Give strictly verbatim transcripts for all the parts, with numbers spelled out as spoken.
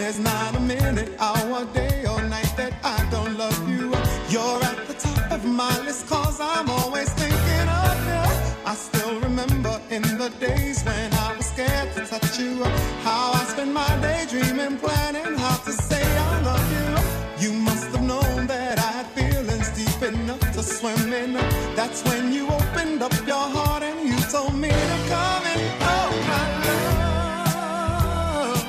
There's not a minute, hour, day, or night that I don't love you. You're at the top of my list, cause I'm always thinking of you. I still remember in the days when I was scared to touch you, how I spent my day dreaming, planning how to say I love you. You must have known that I had feelings deep enough to swim in. That's when you opened up your heart and you told me to come in. Oh, my love,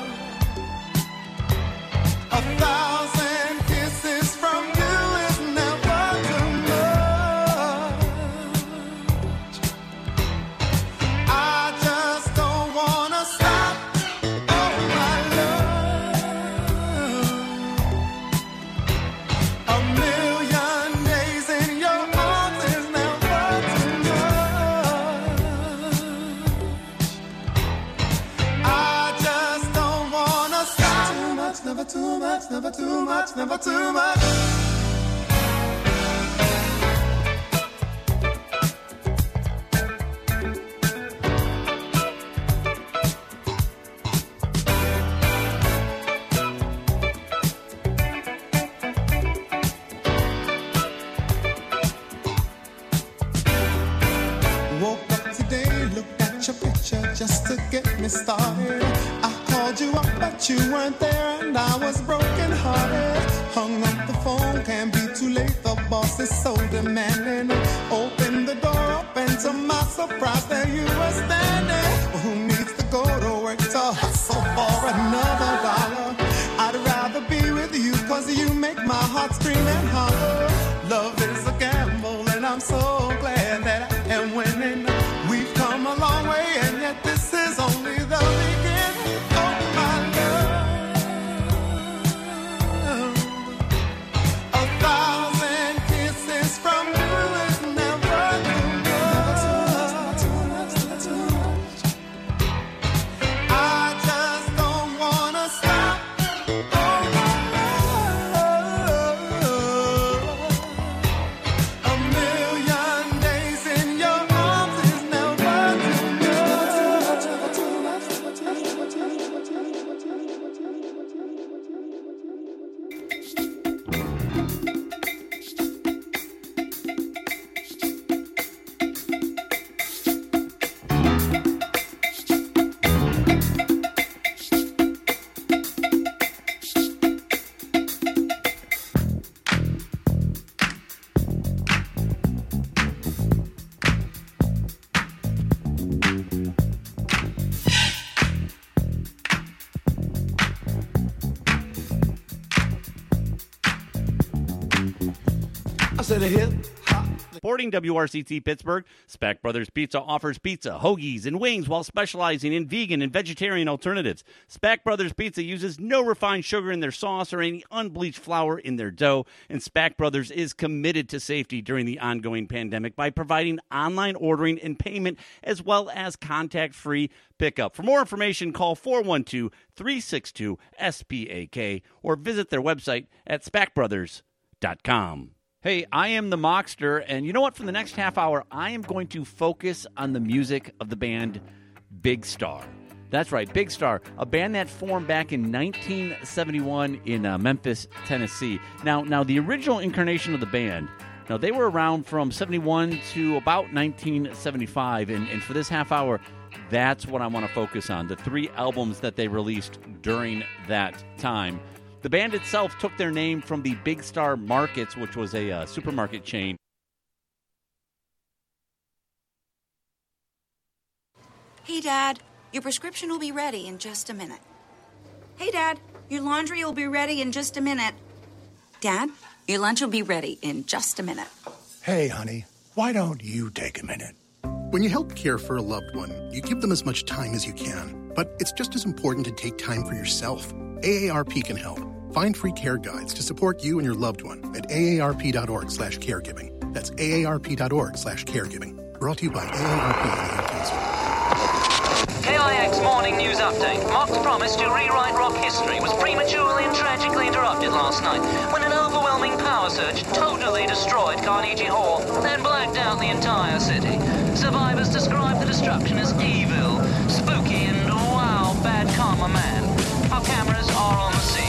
a thousand kisses from you is never too much. I just don't wanna stop. Oh, my love, a million days in your arms is never too much. I just don't wanna stop. Too much, never too much, never too much, never too much. Woke up today, looked at your picture just to get me started. I called you up, but you weren't there, and I was broken hearted. Hung up the phone, can't be too late, the boss is so demanding. Opened the door up, and to my surprise, there you were standing. Well, who needs to go to work to hustle for another dollar? I'd rather be with you, cause you make my heart scream and holler. Love is a gamble, and I'm so glad that I am winning. We've come a long way, and yet this is only the beginning. Oh, my love, a thousand kisses from you is never too much. I just don't wanna stop. Oh, my love, a million days in your arms is never too much. I said a hip hop. Supporting W R C T Pittsburgh, Spack Brothers Pizza offers pizza, hoagies, and wings while specializing in vegan and vegetarian alternatives. Spack Brothers Pizza uses no refined sugar in their sauce or any unbleached flour in their dough, and Spack Brothers is committed to safety during the ongoing pandemic by providing online ordering and payment as well as contact-free pickup. For more information, call four one two, three six two, S P A K or visit their website at spack brothers dot com. Hey, I am the Mockster, and you know what? For the next half hour, I am going to focus on the music of the band Big Star. That's right, Big Star, a band that formed back in nineteen seventy-one in uh, Memphis, Tennessee. Now, now the original incarnation of the band, now they were around from seventy-one to about nineteen seventy-five, and, and for this half hour, that's what I want to focus on, the three albums that they released during that time. The band itself took their name from the Big Star Markets, which was a uh, supermarket chain. Hey, Dad, your prescription will be ready in just a minute. Hey, Dad, your laundry will be ready in just a minute. Dad, your lunch will be ready in just a minute. Hey, honey, why don't you take a minute? When you help care for a loved one, you give them as much time as you can. But it's just as important to take time for yourself. A A R P can help. Find free care guides to support you and your loved one at A A R P dot org slash caregiving. That's A A R P dot org slash caregiving. Brought to you by A A R P and the Ad Council. K I X Morning News Update. Mock's promise to rewrite rock history was prematurely and tragically interrupted last night when an overwhelming power surge totally destroyed Carnegie Hall and blacked out the entire city. Survivors describe the destruction as evil, spooky, and wow, bad karma man. Our cameras are on the scene.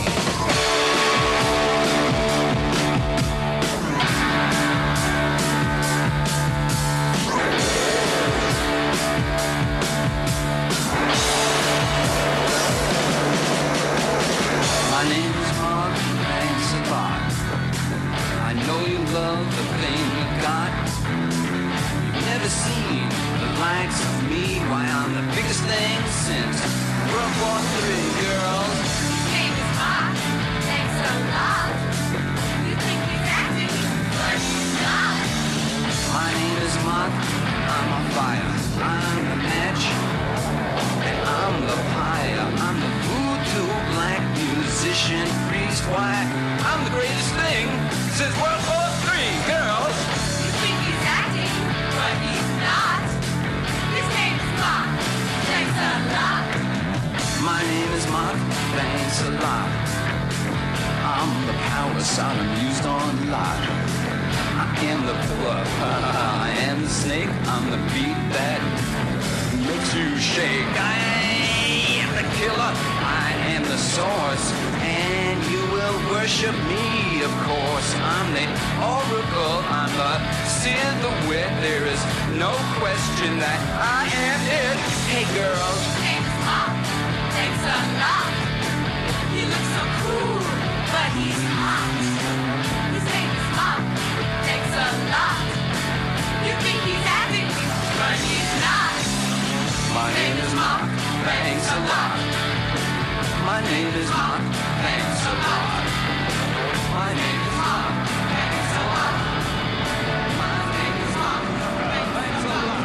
three girls. Name is Mark. Thanks a lot. You think he's acting, but he's not. My name is Mark. I'm on fire. I'm the match. And I'm the pyre. I'm the voodoo black musician priest. Why? I'm the greatest thing since World War Three, girls. You think he's acting, but he's not. His name is Mark. Thanks a lot. My name is Mark. Thanks a lot. I'm the power Sodom used on Lot. I am the pillar. I am the snake. I'm the beat that makes you shake. I am the killer. I am the source. And you will worship me, of course. I'm the oracle. I'm the seer, the wit. There is no question that I am it. Hey, girls. Name is Mark. Thanks a lot. He looks so cool, but he's hot. His name is Mark. Thanks a lot. You think he's acting, but he's not. My name is Mark. Thanks a lot. My name is Mark. Thanks a lot. My name is Mark. Thanks a lot. My name is Mark. Thanks a lot.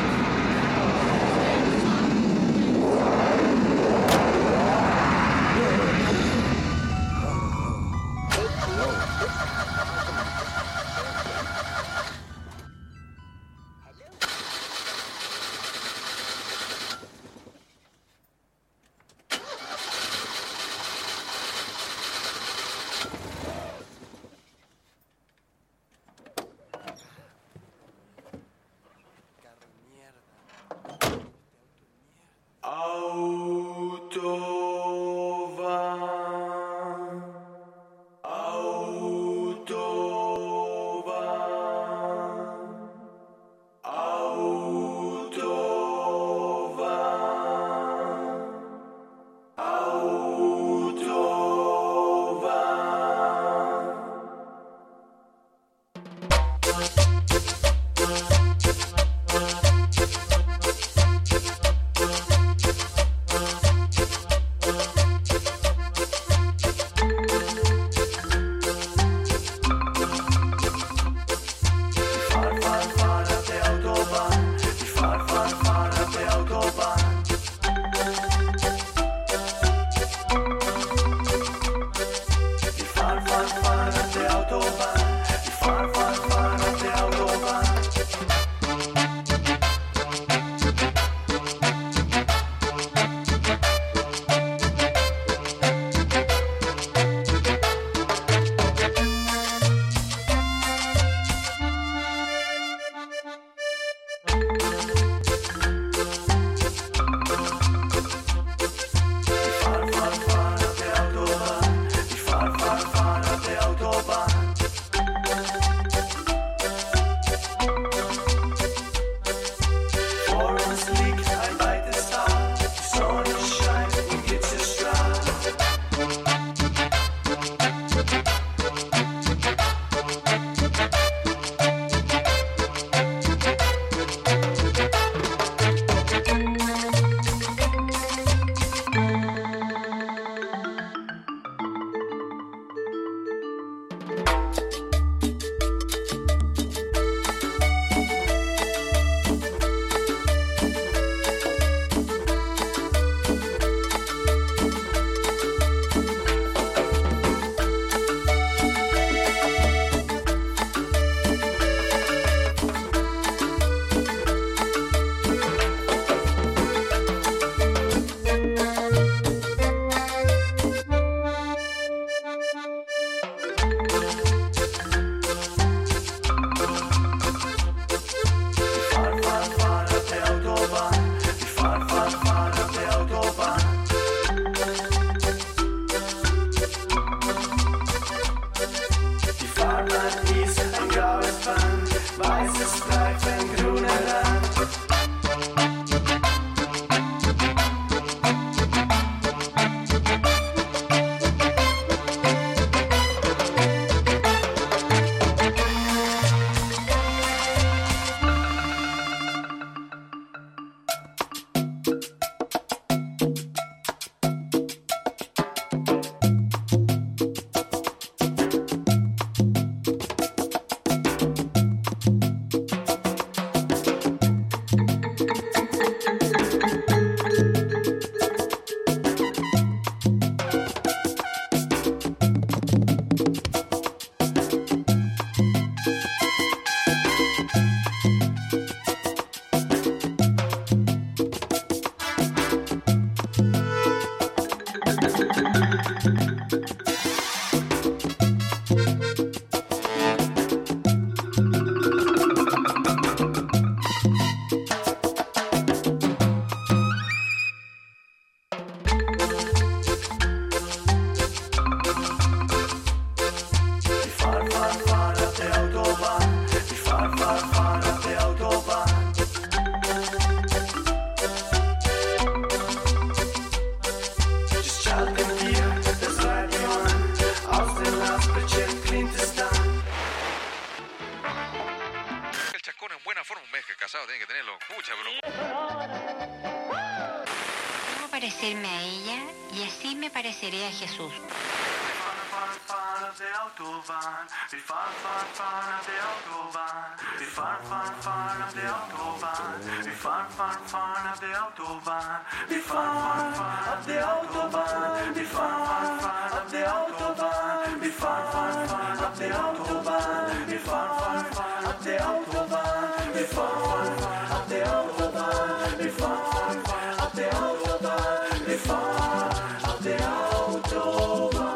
halten wir das Radio an. Aus dem Lastbudget klingt es dann. El chascón en buena forma, un mes que casado tiene que tenerlo. Pucha, bro. Debo parecerme a ella y así me pareceré a Jesús. Auf der Autobahn, wir fahren, fahren, fahren auf der Autobahn. Wir fahren, fahren, fahren auf der Autobahn. Wir fahren, fahren, fahren auf der Autobahn. Wir fahren, fahren, fahren auf der Autobahn. Wir fahren, fahren, fahren auf der Autobahn. Wir fahren, fahren, fahren auf der Autobahn. Wir fahren, fahren, fahren auf der Autobahn. Wir fahren, fahren, fahren auf der Autobahn. Wir fahren, fahren, fahren auf der Autobahn. Wir fahren auf der Autobahn.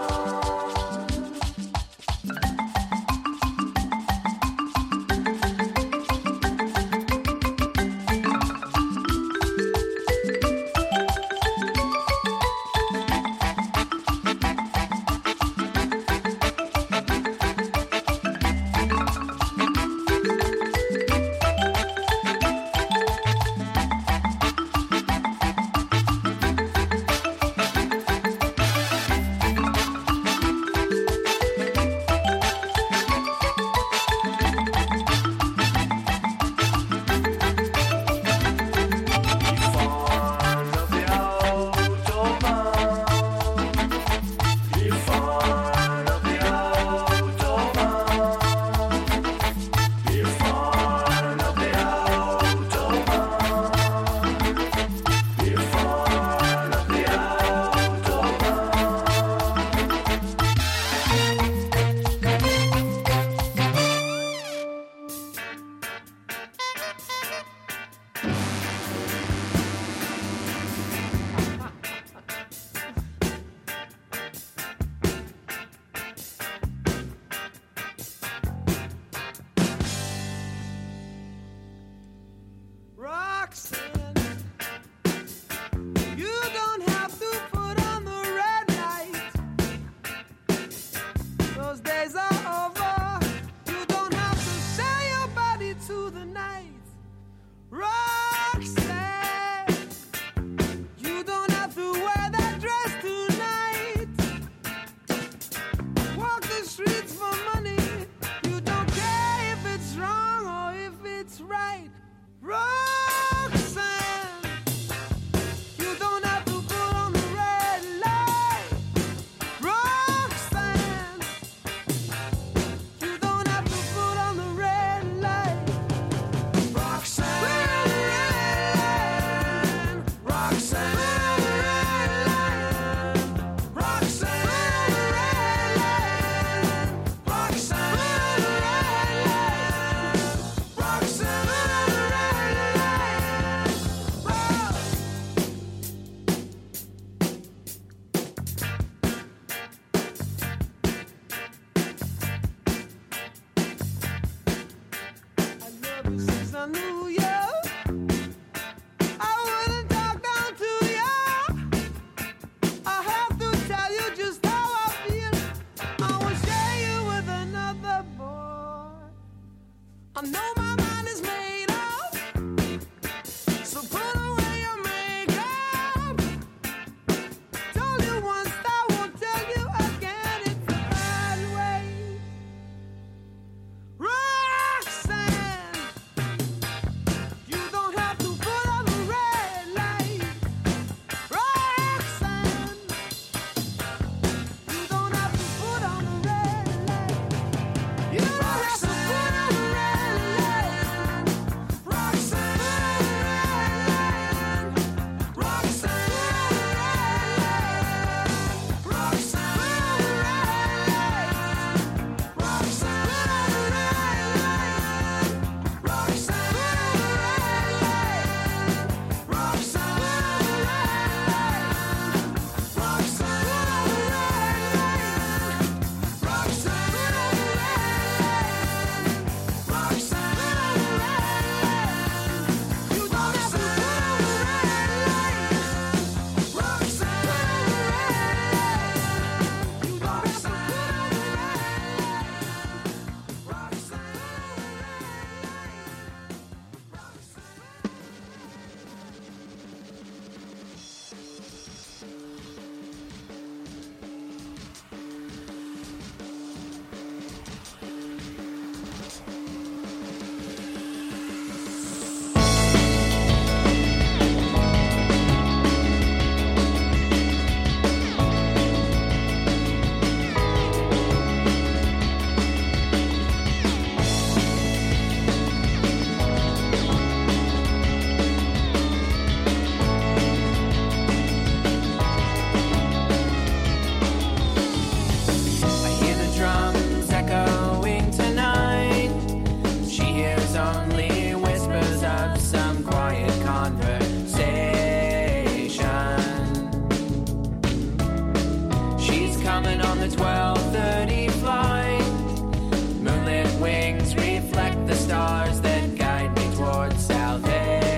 coming on the twelve thirty flight. Moonlit wings reflect the stars that guide me towards salvation.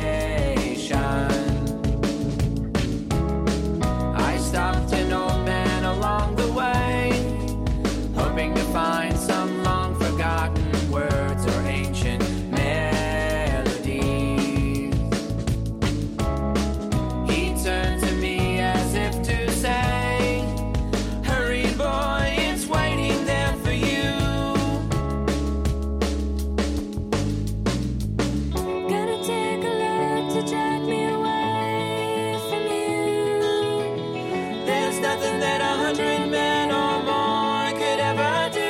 I stopped an old man along the way, hoping to find some long forgotten words or ancient melodies. He turned to me as if to say, hurry boy, it's waiting there for you. Gonna take a look to drag me away from you. There's nothing that a hundred men or more could ever do.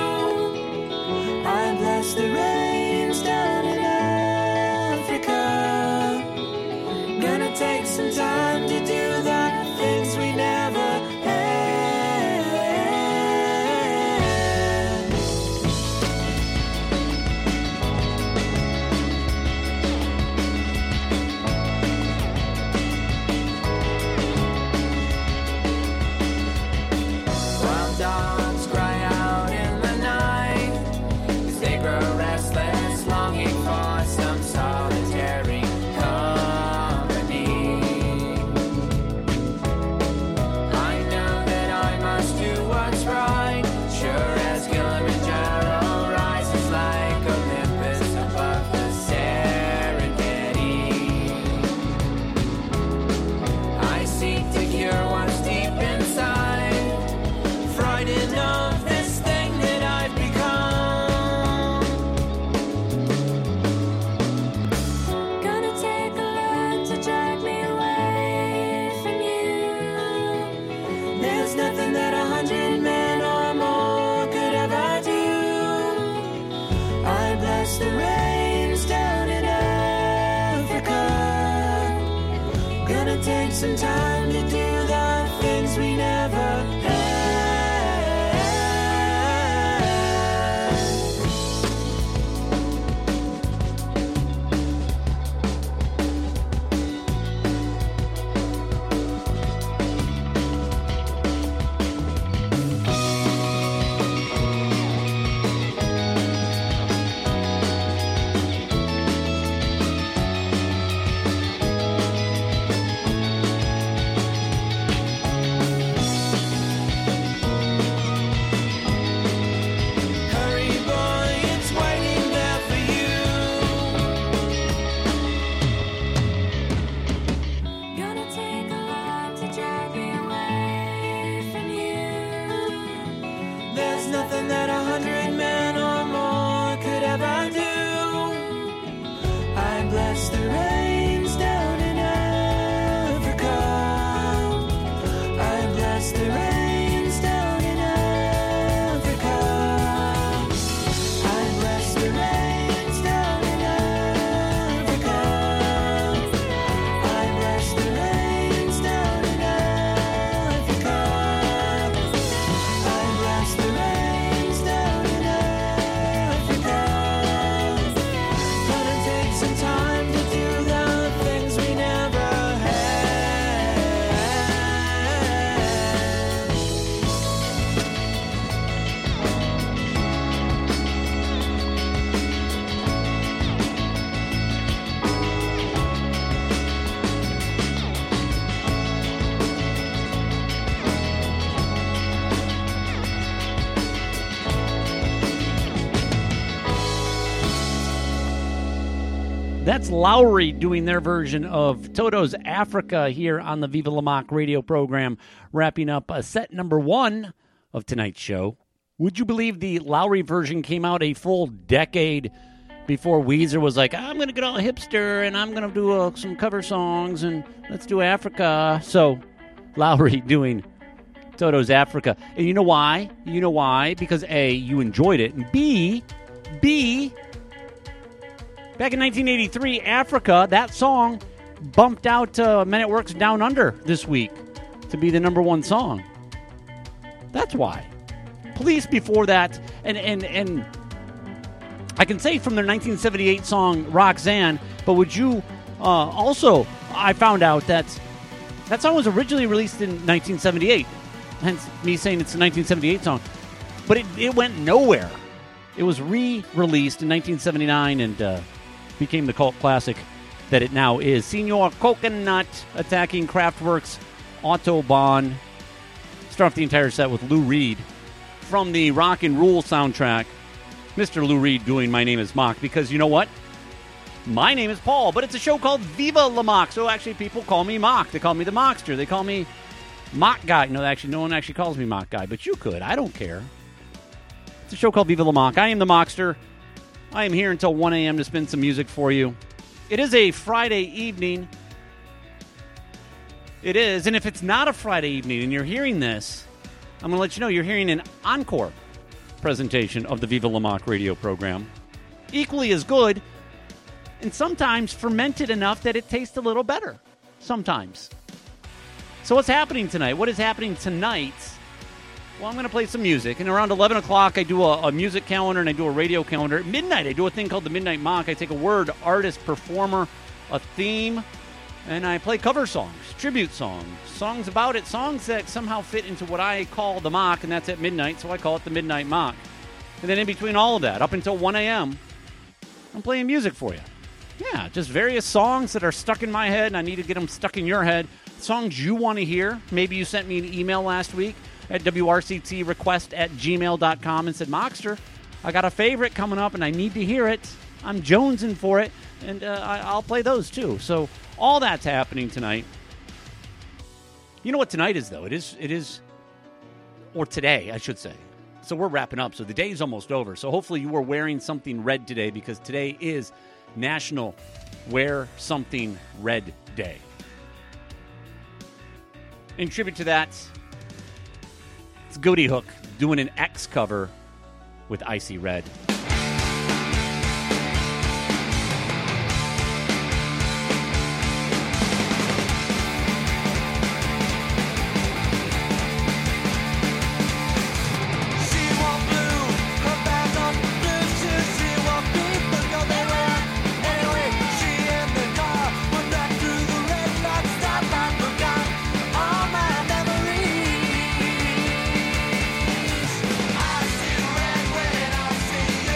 I bless the rains down in Africa. Gonna take some time to do the things we never had. Wild dogs cry out in the night, 'cause they grow restless, longing for some solitary company. I know that I must do what's right, sure as Kilimanjaro rises like Olympus above the Serengeti. I seek to cure what's deep inside, frightened of this thing that I've become. Gonna take a look to drag me away from you. There's nothing that a hundred men or more could ever do. I bless the rains down in Africa. Gonna take some time to do the things we never had. Hurry boy, it's waiting there for you. Gonna take a lot to drag me away from you. There's nothing that a hundred men or more could ever do. I bless the rains down in Africa. I bless the rains down in Africa. I bless the rains down in Africa. I bless the rains down in Africa. I bless the rains down in Africa. Gonna take some time to do the things we never had. That's Lowry doing their version of Toto's Africa here on the Viva La Mock radio program, wrapping up uh, set number one of tonight's show. Would you believe the Lowry version came out a full decade before Weezer was like, I'm going to get all hipster and I'm going to do uh, some cover songs and let's do Africa. So Lowry doing Toto's Africa. And you know why? You know why? Because A, you enjoyed it, and B, B, back in nineteen eighty-three, Africa, that song bumped out uh, Men at Work's Down Under this week to be the number one song. That's why. Police before that, and and and I can say from their nineteen seventy-eight song Roxanne, but would you uh, also, I found out that that song was originally released in nineteen seventy-eight. hence me saying it's a nineteen seventy-eight song. But it, it went nowhere. It was re-released in nineteen seventy-nine and uh, became the cult classic that it now is. Senor Coconut attacking Kraftwerk's Autobahn. Start off the entire set with Lou Reed from the Rock and Roll soundtrack. Mister Lou Reed doing My Name is Mock, because you know what? My name is Paul, but it's a show called Viva La Mock, so actually people call me Mock. They call me the Mockster. They call me Mock Guy. No, actually, no one actually calls me Mock Guy, but you could. I don't care. It's a show called Viva La Mock. I am the Mockster. I am here until one a.m. to spin some music for you. It is a Friday evening. It is, and if it's not a Friday evening and you're hearing this, I'm going to let you know you're hearing an encore presentation of the Viva La Mock radio program. Equally as good, and sometimes fermented enough that it tastes a little better. Sometimes. So what's happening tonight? What is happening tonight? Well, I'm going to play some music, and around eleven o'clock I do a, a music calendar and I do a radio calendar. At midnight I do a thing called the Midnight Mock. I take a word, artist, performer, a theme, and I play cover songs, tribute songs, songs about it, songs that somehow fit into what I call the mock, and that's at midnight, so I call it the Midnight Mock. And then in between all of that, up until one a.m., I'm playing music for you. Yeah, just various songs that are stuck in my head, and I need to get them stuck in your head. Songs you want to hear. Maybe you sent me an email last week at W R C T request at gmail dot com and said, Mockster, I got a favorite coming up, and I need to hear it. I'm jonesing for it, and uh, I, I'll play those too. So all that's happening tonight. You know what tonight is, though? It is, it is, or today, I should say. So we're wrapping up, so the day's almost over. So hopefully you were wearing something red today, because today is National Wear Something Red Day. In tribute to that, it's Goody Hook doing an X cover with Icy Red. I see red when I see you.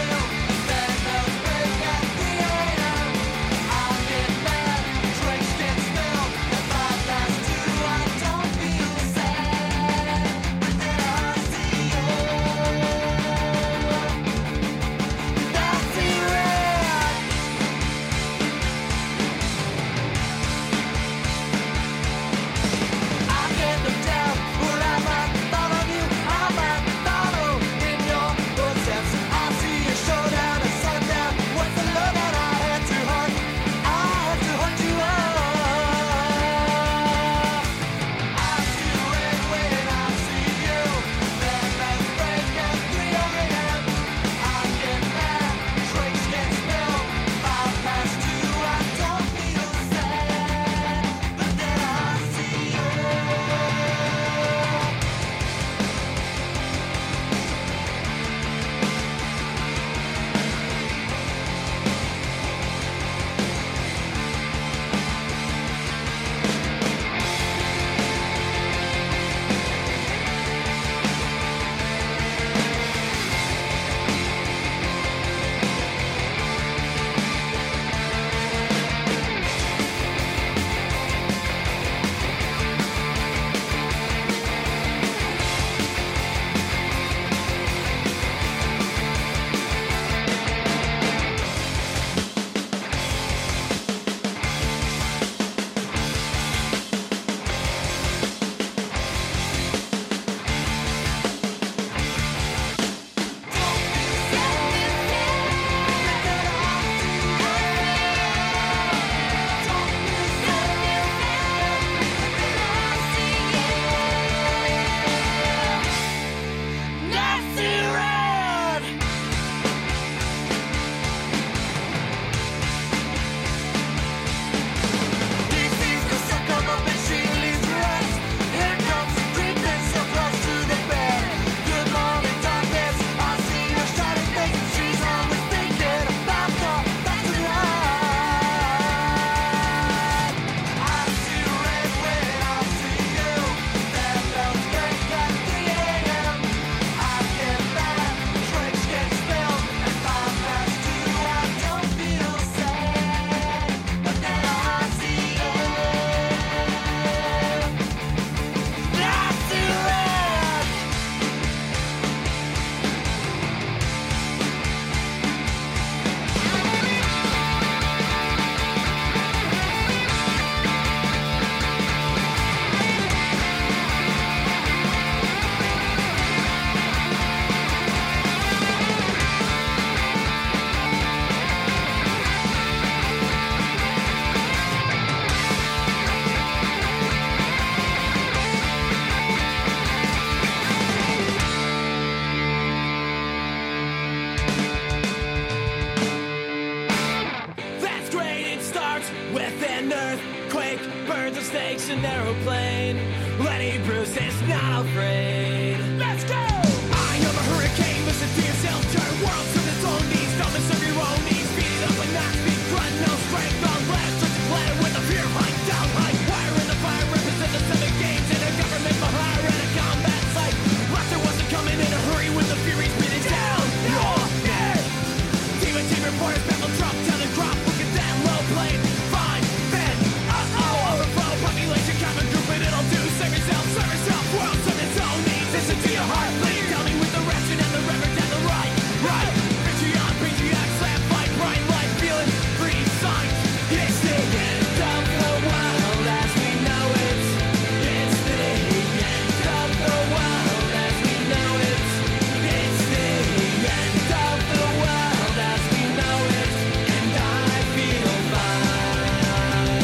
an aeroplane. Lenny Bruce is not afraid. Let's go! I am a hurricane, listen to yourself turn. World serve its own needs, don't serve your own needs. Beat it up and not speak, run, no strength, all left. Such a planet with a fear high, down high. Wire in the fire, represent the seven games. And a government for hire and a combat site. Laughter wasn't coming in a hurry with the furies beating down your neck. Team and team reporters, battle drop, tell the crop. Look at that low plane, fine, then, uh-oh, overflow. Population, common group, and it'll do. Serve yourself, serve yourself, world serve its own needs. Listen to your heart, bleed. Tell me with the ration and the reverend and the right, right. Patreon, patriarch, slap, fight, bright light, feeling free, signs. It's the end of the world as we know it. It's the end of the world as we know it. It's the end of the world as we know it. And I feel fine.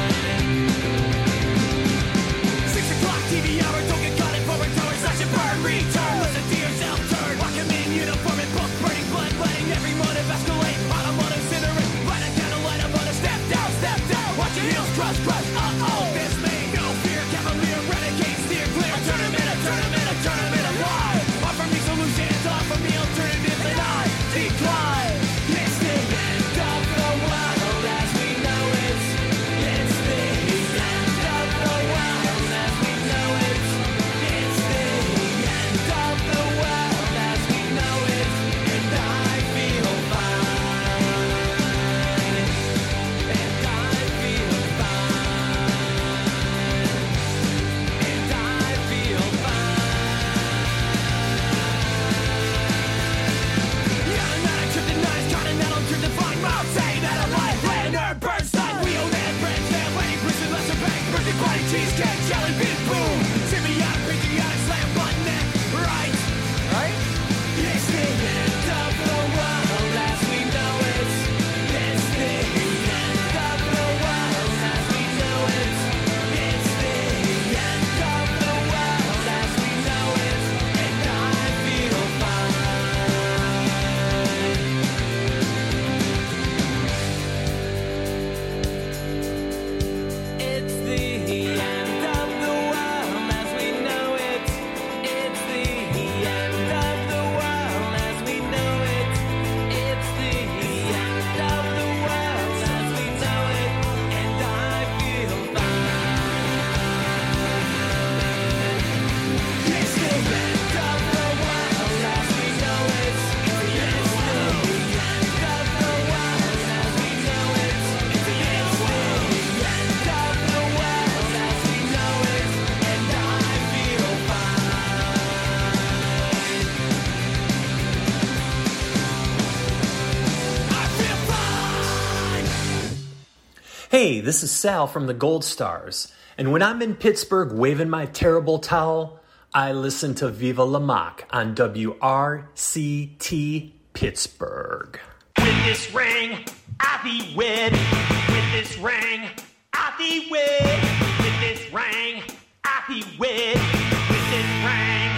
Six o'clock T V hour, don't get caught in forward tower, such a burn, return. Listen to yourself turn. Walk him in uniform and book, burning blood, letting every motive escalate. Automotive incinerate, light a candle, light a motor, step down, step down. Watch your heels crush, crush, uh-oh, this me. No fear, cavalier, renegade, steer clear. A tournament, a tournament, a tournament of life. Offer me solutions, offer me alternatives, and I decline. It's the end of the world as we know it. It's the end of the world as we know it. It's the end of the world as we know it. And I feel fine. And I feel fine. And I feel fine. Yeah, I'm not a kryptonite, continental truth divine. Mouth say that I'm life, Leonard Bernstein. We own that branch, that Lenny Bruce and Lester Bank. Birthday party, cheesecake, jelly bean, boom. Symbiotic, patriotic, slam button, and right. Right? It's the end of the world as we know it. It's the end of the world as we know it. It's the end of the world as we know it. And I feel fine. It's the end of the world as we know it. It's the end of the world as we know it. It's the end of the world as we know it. And I feel fine. It's the end of the world as we know it. It's the end of the world as we know it. It's the end of the world as we know it. And I feel fine. I feel fine. Hey, this is Sal from the Gold Stars, and when I'm in Pittsburgh waving my terrible towel, I listen to Viva La Mock on W R C T Pittsburgh. With this ring, I be wed. With this ring, I be wed. With this ring, I be wed. With this ring,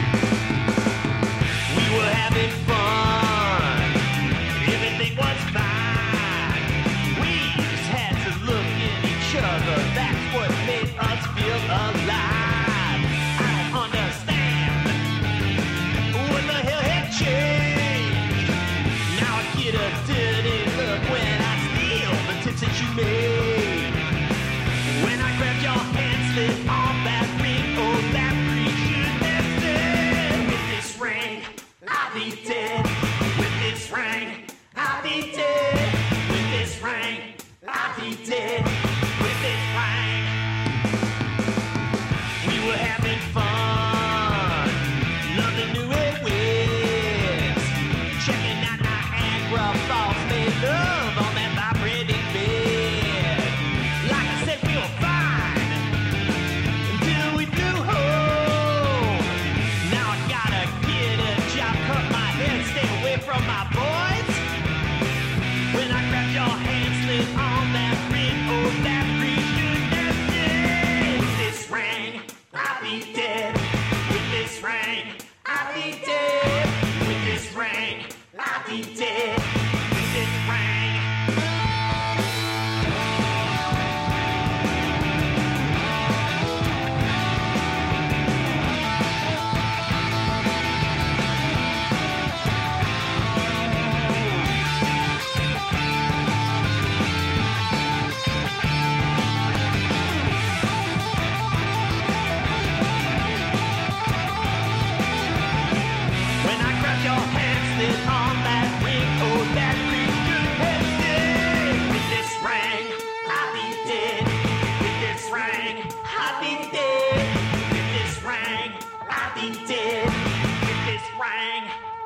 we were having fun. Everything was fine. We just had to look at each other. That's what made us feel alive. I don't understand what the hell had changed. Now I get a dirty look when I steal the tips that you made. When I grabbed your hand, slid on that ring, oh, that ring should have said. With this ring, I'll be dead. With this ring, I'll be dead. With this ring, I'll be dead. With this ring, we were having fun. London knew it wins. Checking out Niagara Falls, made love on that vibrating bed. Like I said, we were fine until we flew home. Now I gotta get a job, cut my hair, and stay away from my boys. When I grabbed your hand, slid on that ring, oh, that ring should have said. With this ring, I'll be dead. With this ring, I'll be dead. With this ring, I'll be dead. With this ring. he did with this ring.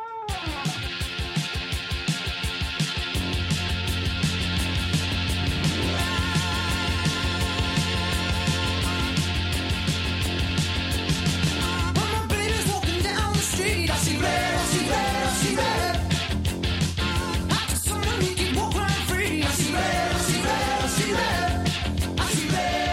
When my baby's walking down the street, I see red, I see red, I see red. After someone who can walk right free, I see red, I see red, I see red. I see red.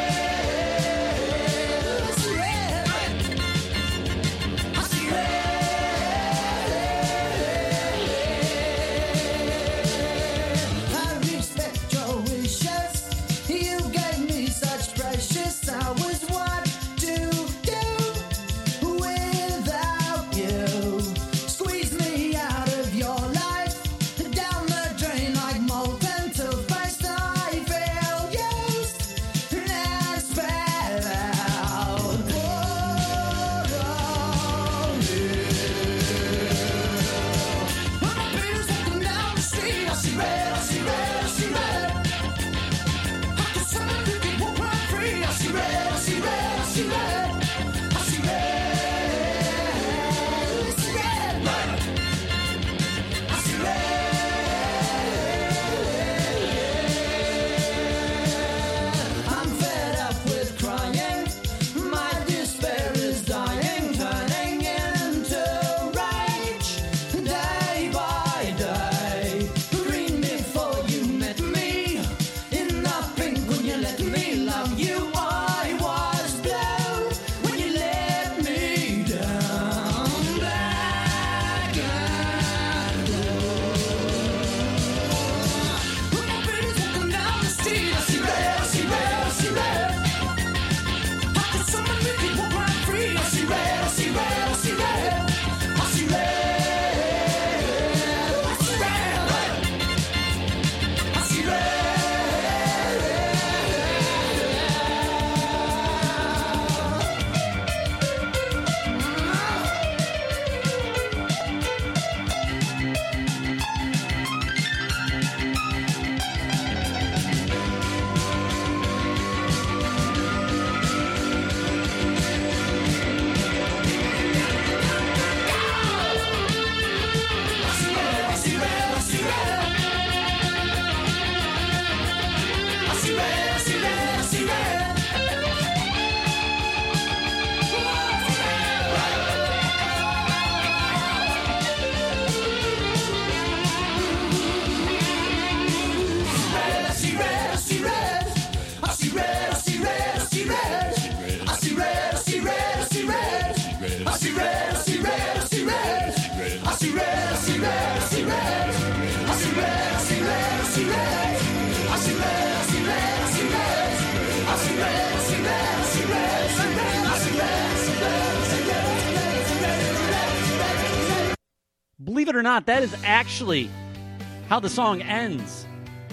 Believe it or not, that is actually how the song ends.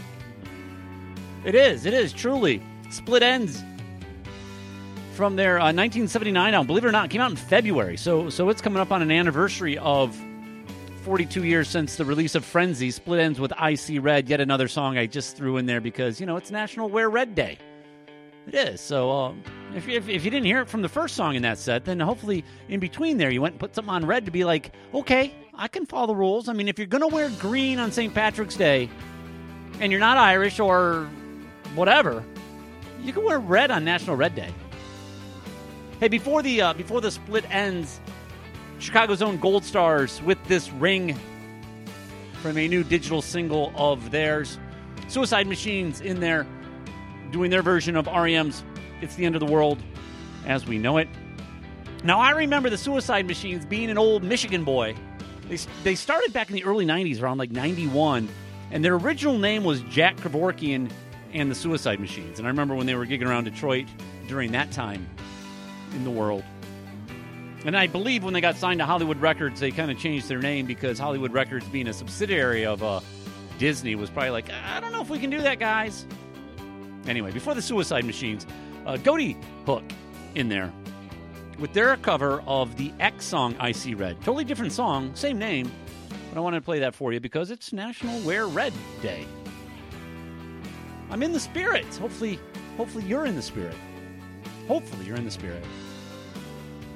It is, it is, truly. Split Ends from their uh, nineteen seventy-nine album. Believe it or not, it came out in February, so so it's coming up on an anniversary of forty-two years since the release of Frenzy. Split Ends with I See Red, yet another song I just threw in there because, you know, it's National Wear Red Day. It is, so uh, if, if, if you didn't hear it from the first song in that set, then hopefully in between there you went and put something on red to be like, okay, I can follow the rules. I mean, if you're going to wear green on Saint Patrick's Day and you're not Irish or whatever, you can wear red on National Red Day. Hey, before the uh, before the split ends, Chicago's own Gold Stars with this Ring from a new digital single of theirs. Suicide Machines in there doing their version of R E M's It's the End of the World as We Know It. Now, I remember the Suicide Machines being an old Michigan boy. They they started back in the early nineties, around like ninety-one, and their original name was Jack Kevorkian and the Suicide Machines. And I remember when they were gigging around Detroit during that time in the world. And I believe when they got signed to Hollywood Records, they kind of changed their name because Hollywood Records, being a subsidiary of uh, Disney, was probably like, I don't know if we can do that, guys. Anyway, before the Suicide Machines, uh, Goaty Hook in there with their cover of the X song, I See Red. Totally different song, same name, but I wanted to play that for you because it's National Wear Red Day. I'm in the spirit. Hopefully, hopefully you're in the spirit. Hopefully you're in the spirit.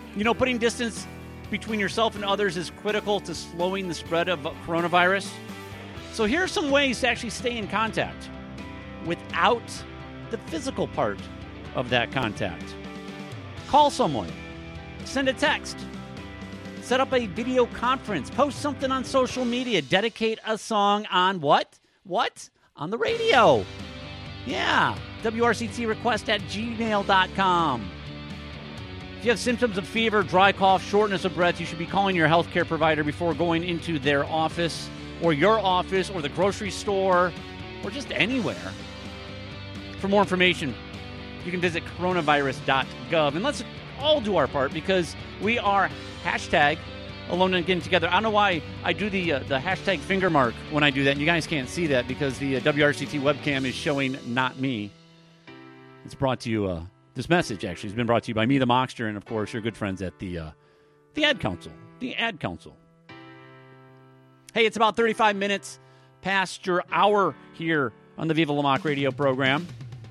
You know, putting distance between yourself and others is critical to slowing the spread of coronavirus. So here are some ways to actually stay in contact without the physical part of that contact. Call someone. Send a text. Set up a video conference. Post something on social media. Dedicate a song on what? What? On the radio. Yeah. W R C T request at gmail dot com. If you have symptoms of fever, dry cough, shortness of breath, you should be calling your healthcare provider before going into their office or your office or the grocery store or just anywhere. For more information, you can visit coronavirus dot gov. And let's all do our part because we are hashtag Alone and Getting Together. I don't know why I do the uh, the hashtag finger mark when I do that. And you guys can't see that because the uh, W R C T webcam is showing not me. It's brought to you, uh, this message actually has been brought to you by me, the Mockster, and of course your good friends at the uh, the Ad Council. The Ad Council. Hey, it's about thirty-five minutes past your hour here on the Viva La Mock radio program.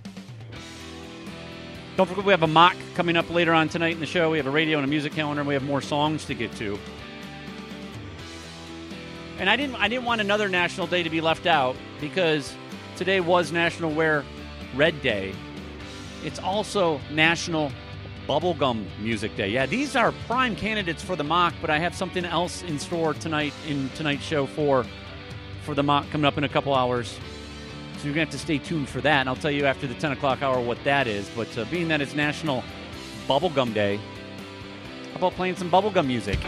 Don't forget we have a mock coming up later on tonight in the show. We have a radio and a music calendar, and we have more songs to get to. And I didn't I didn't want another national day to be left out because today was National Wear Red Day. It's also National Bubblegum Music Day. Yeah, these are prime candidates for the mock, but I have something else in store tonight in tonight's show for, for the mock coming up in a couple hours. So you're going to have to stay tuned for that, and I'll tell you after the ten o'clock hour what that is. But uh, being that it's National Bubblegum Day, how about playing some bubblegum music?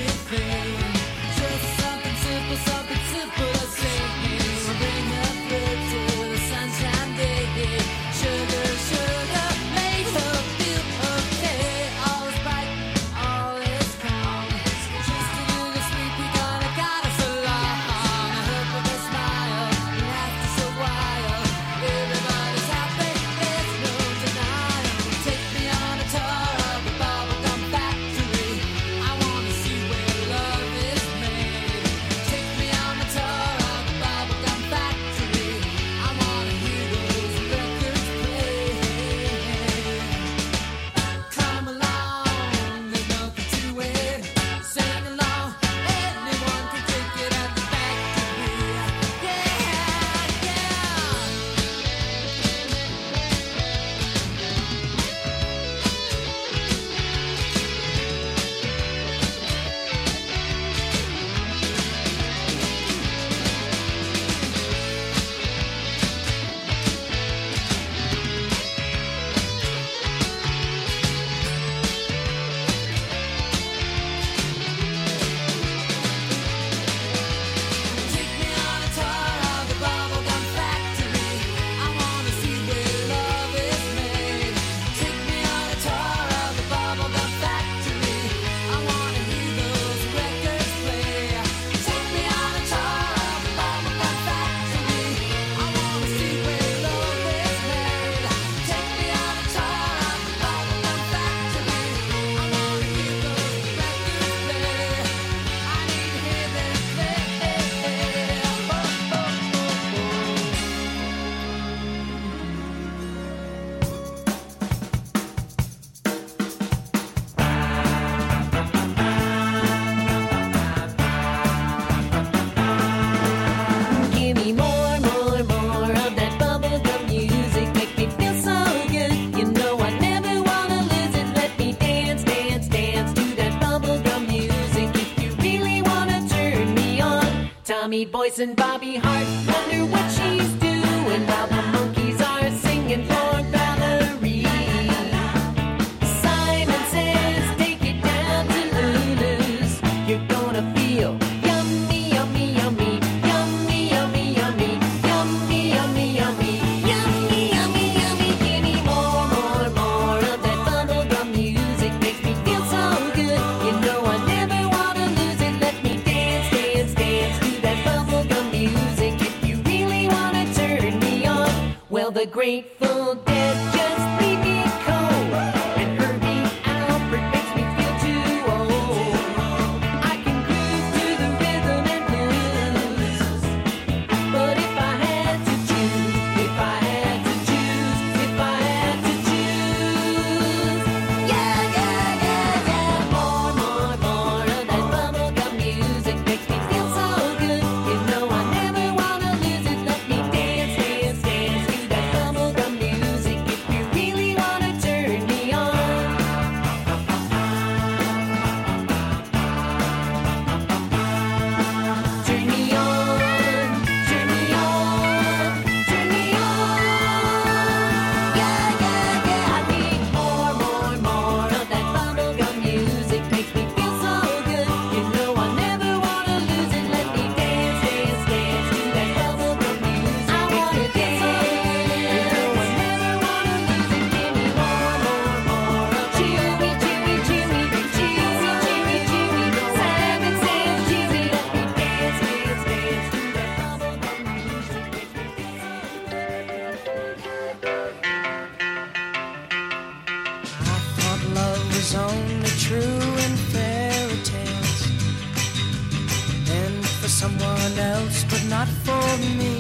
everything. Just something simple, something simple to say. Bring her through to the sunshine day. Sugar, sugar, make her feel okay. All is bright, all is calm. Just a little sweet, we gonna got us along. I hope with a smile, and after so while, everybody's happy, there's no denial. Take me on a tour of the bubblegum factory. I wanna see where love is made. Take me on a tour of the bubblegum factory. I wanna hear those records play. Come along, there's nothing to it. Sing along, anyone can take it at the factory. Yeah, yeah. Take me on a tour of the bubblegum factory. I wanna see where love is made. Take me on a tour of the bubblegum factory. I wanna hear those records play. Take me on a tour of the bubblegum factory. I wanna see where love is made. Take me on a tour of the bubblegum factory. I wanna hear those records play. I need to hear them play. Give me more, more, more of that bubblegum music. Make me feel so good. You know I never wanna lose it. Let me dance, dance, dance to that bubblegum music. If you really wanna turn me on, Tommy Boyce and Bobby Hart wonder what she's doing while the monkeys are singing for Valerie. Simon says, take it down to Lulu's. You're gonna feel yummy, yummy, yummy, yummy, yummy, yummy, yummy, yummy, yummy, yummy, yummy, yummy. Give me more, more, more of that bubblegum music. Makes me feel so good. You know I never wanna lose it. Let me dance, dance, dance to that bubblegum music. If you really wanna turn me on, well, the Grateful Dead just leave me cold. And Herbie Alpert makes me feel too old. I can groove to the rhythm and blues. But if I had to choose, if I had to choose, if I had to choose, yeah, yeah, yeah, yeah. More, more, more of that bubblegum music makes me feel so good. You know I never wanna lose it. Let me dance, dance, dance to that bubblegum music. If you really wanna turn me on. Turn me on, turn me on, turn me on. Yeah, yeah, yeah. I need more, more, more of that bubblegum music. Makes me feel so good. You know I never wanna lose it. Let me dance, dance, dance to that bubblegum music. I wanna dance. You know I never wanna lose it. Give me more, more, more of chewy, chewy, chewy, chewy, chewy, chewy. Simon says cheesy. Let me dance, dance, dance to that bubblegum music. Makes me feel so I thought love was only true in fairy tales, and for someone else, but not for me.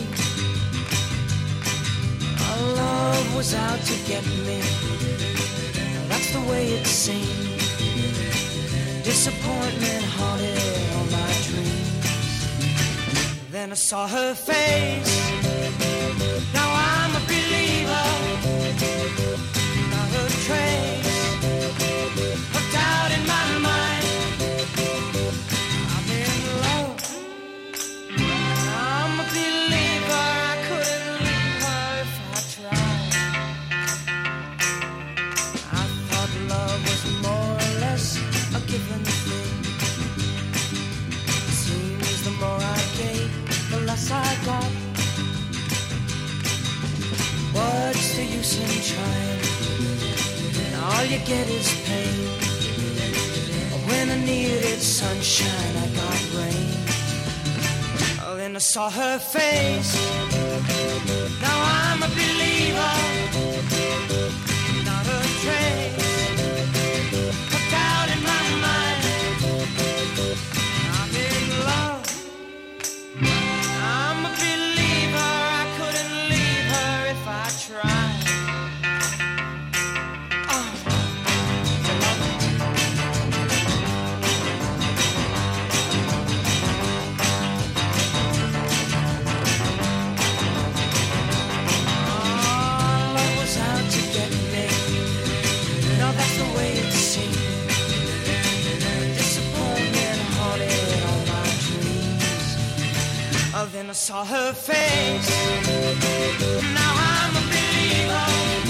Our love was out to get me. That's the way it seemed. Disappointment haunted all my dreams. Then I saw her face. Now I'm a believer. Not a trace of doubt in my mind. I'm in love. I'm a believer. I couldn't leave her if I tried. I thought love was more or less a given thing. the use in trying? All you get is pain. When I needed sunshine, I got rain. Oh, then I saw her face. Now I'm a believer, not a trace. Put doubt in my mind. I'm in love. I'm a believer. I couldn't leave her if I tried. Then I saw her face. Now I'm a believer,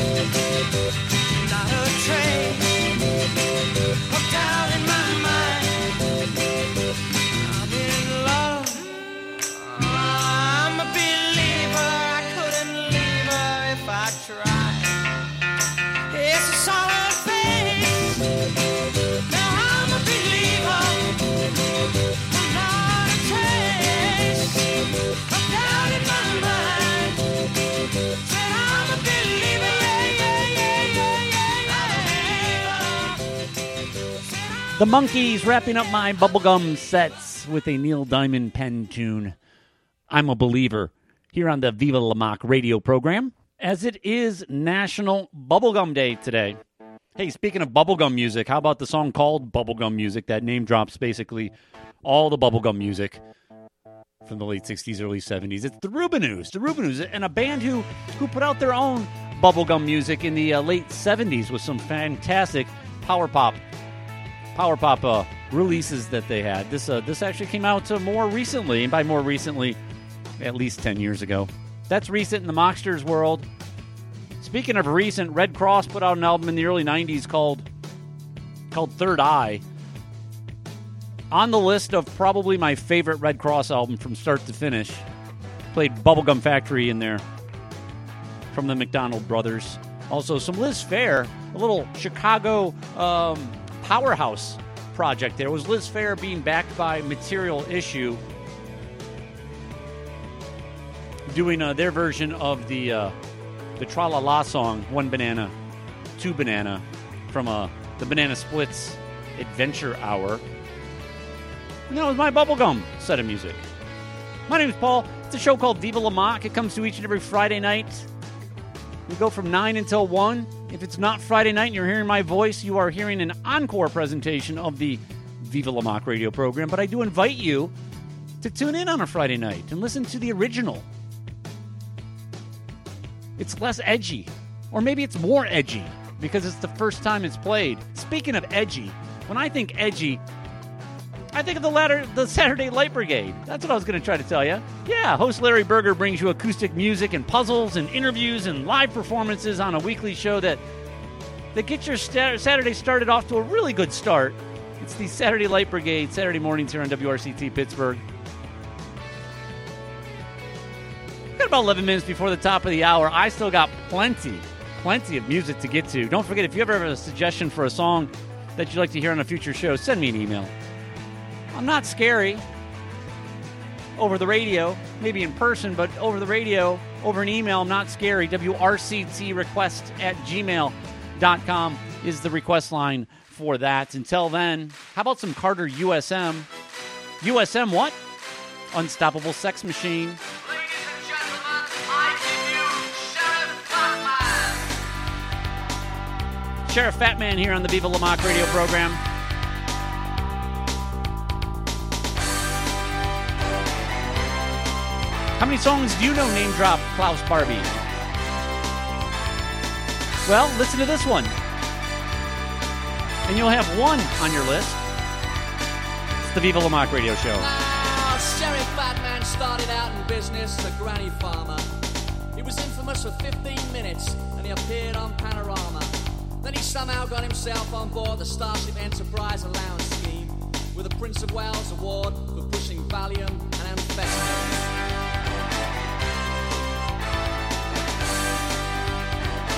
not a trace. Hooked out in my mind. I'm in love. I'm a believer. I couldn't leave her if I tried. Yes, I saw her face. Now I'm a believer. I'm not a trace. I'm down in my mind. Said I'm a believer, yeah, yeah, yeah, yeah, yeah. The Monkees wrapping up my bubblegum sets with a Neil Diamond pen tune. I'm a Believer here on the Viva La Mock radio program, as it is National Bubblegum Day today. Hey, speaking of bubblegum music, how about the song called Bubblegum Music that name drops basically all the bubblegum music from the late sixties, early seventies. It's the Rubinoos, the Rubinoos, and a band who, who put out their own bubblegum music in the uh, late seventies with some fantastic power pop power pop uh, releases that they had. This uh, this actually came out uh, more recently, and by more recently, at least ten years ago. That's recent in the Mocksters world. Speaking of recent, Red Cross put out an album in the early nineties called called Third Eye. On the list of probably my favorite Red Cross album from start to finish. Played Bubblegum Factory in there from the McDonald Brothers. Also some Liz Phair, a little Chicago um, powerhouse project there. It was Liz Phair being backed by Material Issue, doing uh, their version of the uh, the Tra-La-La song, One Banana, Two Banana, from uh, the Banana Splits Adventure Hour. And that was my bubblegum set of music. My name is Paul. It's a show called Viva La Mock. It comes to each and every Friday night. We go from nine until one. If it's not Friday night and you're hearing my voice, you are hearing an encore presentation of the Viva La Mock radio program. But I do invite you to tune in on a Friday night and listen to the original. It's less edgy. Or maybe it's more edgy because it's the first time it's played. Speaking of edgy, when I think edgy, I think of the latter, the Saturday Light Brigade. That's what I was going to try to tell you. Yeah, host Larry Berger brings you acoustic music and puzzles and interviews and live performances on a weekly show that that gets your sta- Saturday started off to a really good start. It's the Saturday Light Brigade, Saturday mornings here on W R C T Pittsburgh. Got about eleven minutes before the top of the hour. I still got plenty, plenty of music to get to. Don't forget, if you ever have a suggestion for a song that you'd like to hear on a future show, send me an email. I'm not scary over the radio, maybe in person, but over the radio, over an email, I'm not scary. W R C T request at gmail dot com is the request line for that. Until then, how about some Carter U S M? U S M what? Unstoppable Sex Machine. Ladies and gentlemen, I give you Sheriff Fatman. Sheriff Fatman here on the Viva La Mock radio program. How many songs do you know name drop Klaus Barbie? Well, listen to this one. And you'll have one on your list. It's the Viva La Mock radio show. Now, Sheriff Fatman started out in business as a granny farmer. He was infamous for fifteen minutes, and he appeared on Panorama. Then he somehow got himself on board the Starship Enterprise allowance scheme with a Prince of Wales award for pushing Valium and amphetamine.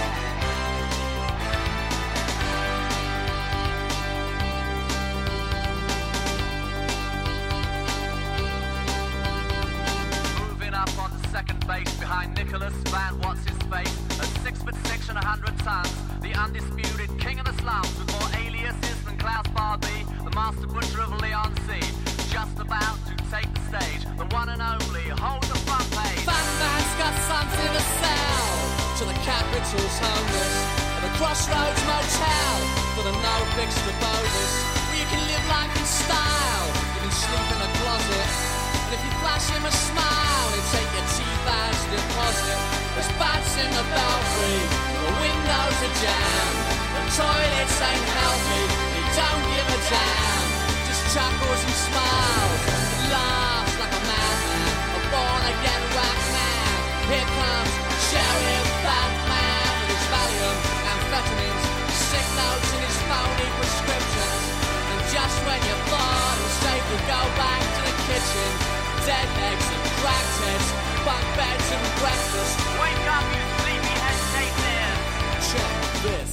Nicholas Van What's His Face, at six foot six and a hundred tons, the undisputed king of the slums with more aliases than Klaus Barbie, the master butcher of Leon C. Just about to take the stage, the one and only, hold the front page. Batman's got something to sell to the capital's homeless, at the Crossroads Motel for the no fixed bonus, where you can live life in style, you can sleep in a closet, and if you flash him a smile, he'll take your teeth as deposit. There's bats in the belfry, the windows are jammed, the toilets ain't healthy, he don't give a damn, just chuckles and smiles, and laughs like a madman, a born-again rap man. Here comes Sheriff Batman with his Valium, amphetamines, sick notes and his phony prescriptions, and just when you thought it was safe to go back to the kitchen, dead eggs and cracked heads, bunk beds and breakfast. Wake up, you sleepyhead Satan! Check this.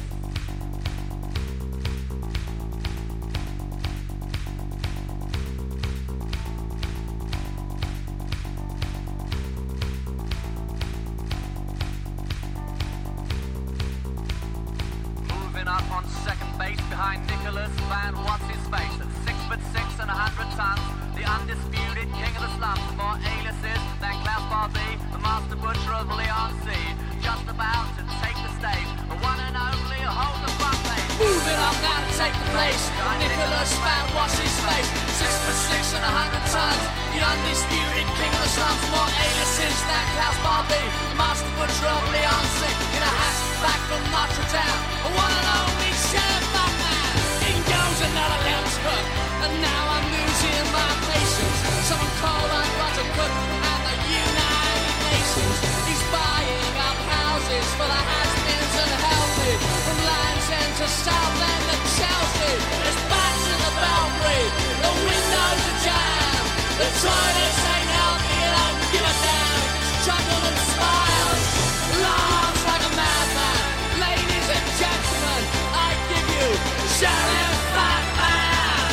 Moving up on second base behind Nicholas Van What's His Face, at six foot six and a hundred tons, the undisputed king of the slums, more aliases than Klaus Barbie, the master butcher of Leon C. Just about to take the stage, the one and only, hold the front page. Moving up now to take the place, Nicholas Van What's His Face, six foot six and a hundred tons, the undisputed king of the slums, more aliases than Klaus Barbie, the master butcher of Leon C. In a hatchback from Notre Dame, the one and only Sheriff Batman. In goes another lamb's cook, and now I'm losing my patience. Someone call on Roger Cook and the United Nations. He's buying up houses for the has-beens and healthy, from Land's End to Southend and Chelsea. There's bats in the belfry, the windows are jammed, the toilets ain't healthy, and I don't give a damn. It's chuckle and smiles, laughs like a madman. Ladies and gentlemen, I give you Sheriff Batman.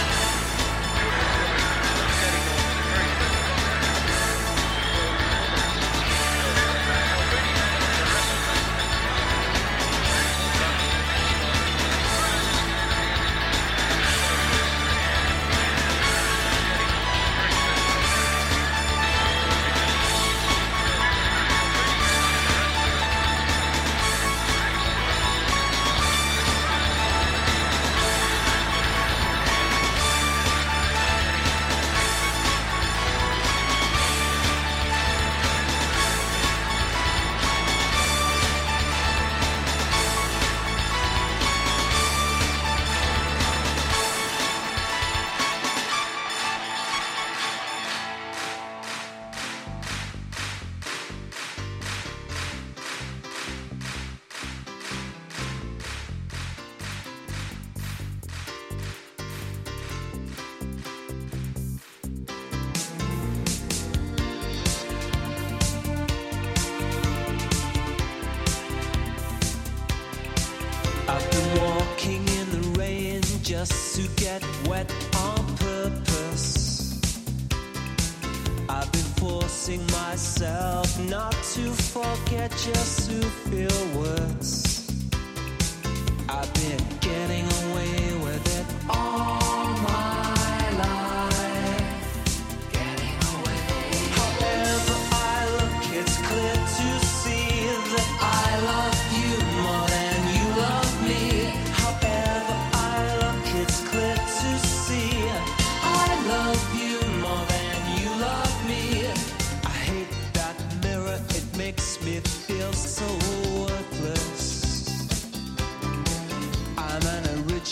I've been walking in the rain just to get wet on purpose. I've been forcing myself not to forget, just to feel words. I've been getting away with it all my life. Getting away. However I look, it's clear to see that I love you more than you love me. However I look, it's clear to see I love you more than you love me. I hate that mirror, it makes me feel so worthless. I'm an original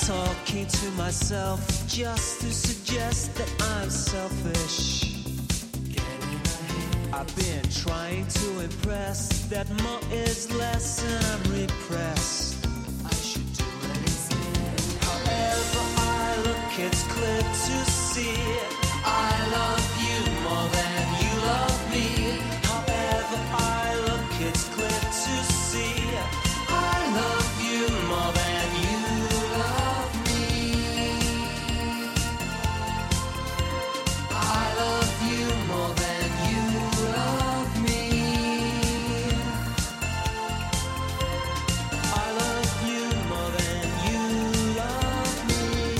talking to myself just to suggest that I'm selfish. I've been trying to impress that more is less and I'm repressed. I should do it instead. However I look, it's clear to see I love you more than you love me. However I look, it's clear to see I love you more than you love me. I love you more than you love me. I love you more than you love me.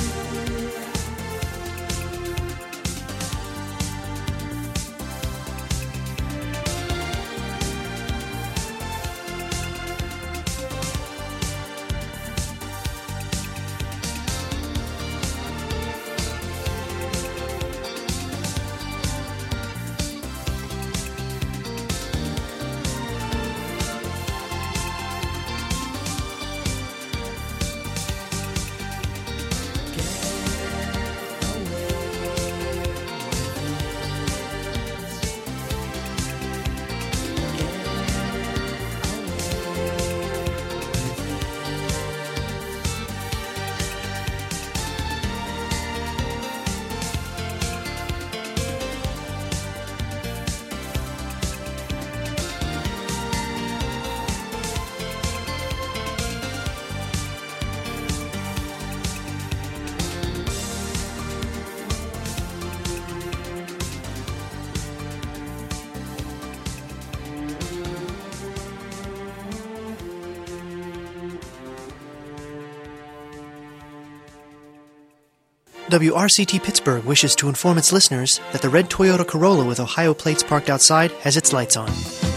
W R C T Pittsburgh wishes to inform its listeners that the red Toyota Corolla with Ohio plates parked outside has its lights on.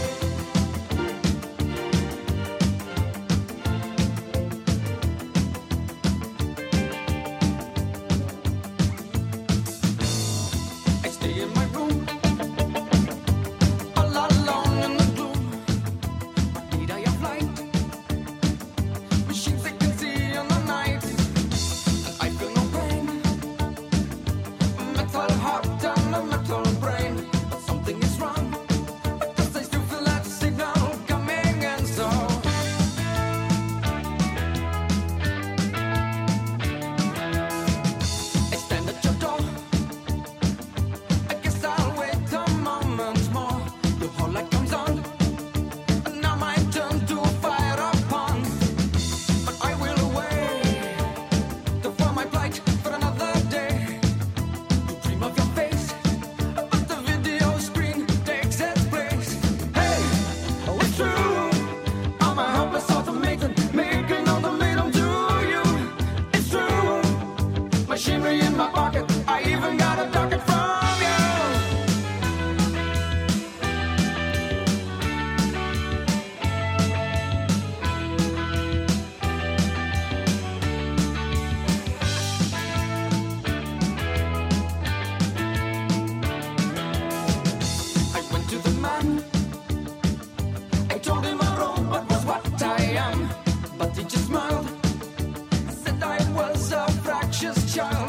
I stay in my room, all alone in the gloom. What need I of light? Machines I can see in the night. I feel no pain. Metal heart and a metal brain. But something is wrong, because I still feel that signal coming, and so I stand at your door. I guess I'll wait a moment more. The whole light comes on, and now my turn to fire upon. But I will wait to form my plight for another day. To dream of your face, but the video screen takes its place. Hey, oh, it's true. I'm a helpless automaton, making all the maiden to you. It's true. Machinery in my pocket, I even got a docket from you. I went to the man. I told him a robot was what I am, but he just smiled. Said I was a fractious child.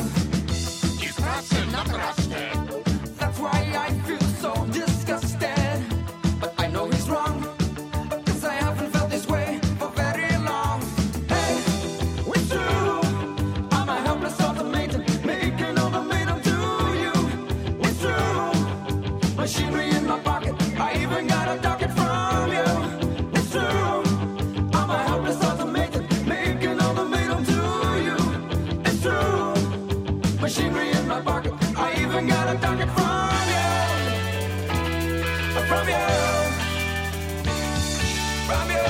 That's why I feel so disgusted. But I know he's wrong, 'cause I haven't felt this way for very long. Hey, it's true. I'm a helpless automaton, making all the maiden to you. It's true. Machinery in my pocket, I even got a docket from you. It's true. I'm a helpless automaton, making all the maiden to you. It's true. Machinery in my pocket, I even got a docket from you. From you. From you.